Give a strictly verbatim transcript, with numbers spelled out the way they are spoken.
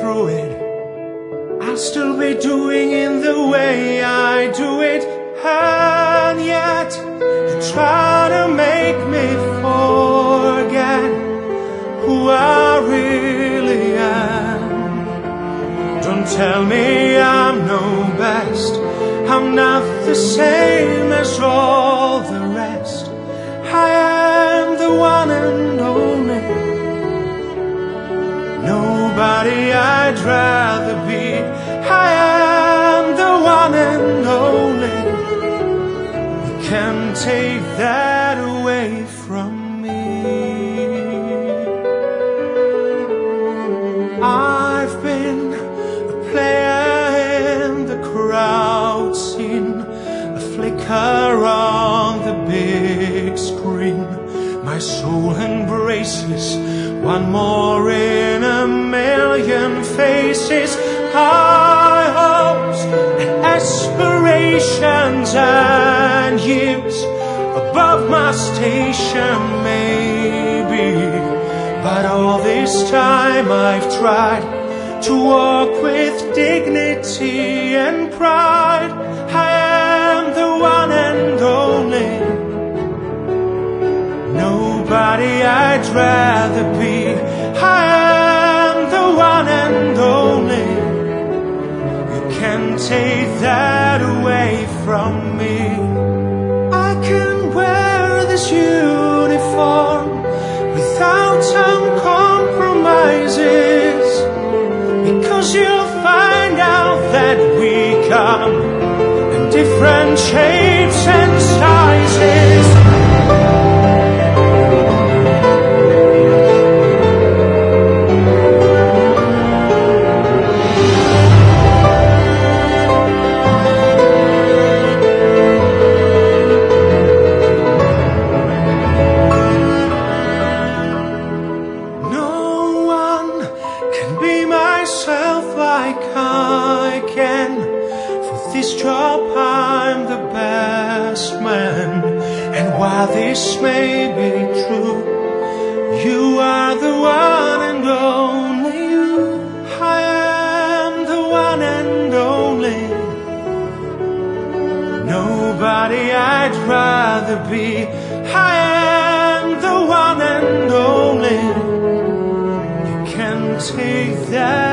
through it, I'll still be doing it the way I do it. And yet you try to make me forget who I really am. Don't tell me I'm no best, I'm not the same as all the rest. I am the one and only, nobody I'd rather be. I am the one and only, you can't take that away from me. I've been a player in the crowd scene, a flicker on the big screen. My soul embraces one more in a million faces. High hopes and aspirations and years above my station maybe, but all this time I've tried to walk with dignity and pride. I am the one and only, nobody I'd rather be. I am the one and only, you can't take that away from me. I can wear this uniform without some compromises, because you'll find out that we come in different shapes and sizes. Like I can, for this job I'm the best man. And while this may be true, you are the one and only you. I am the one and only, nobody I'd rather be. I am the one and only, you can't take that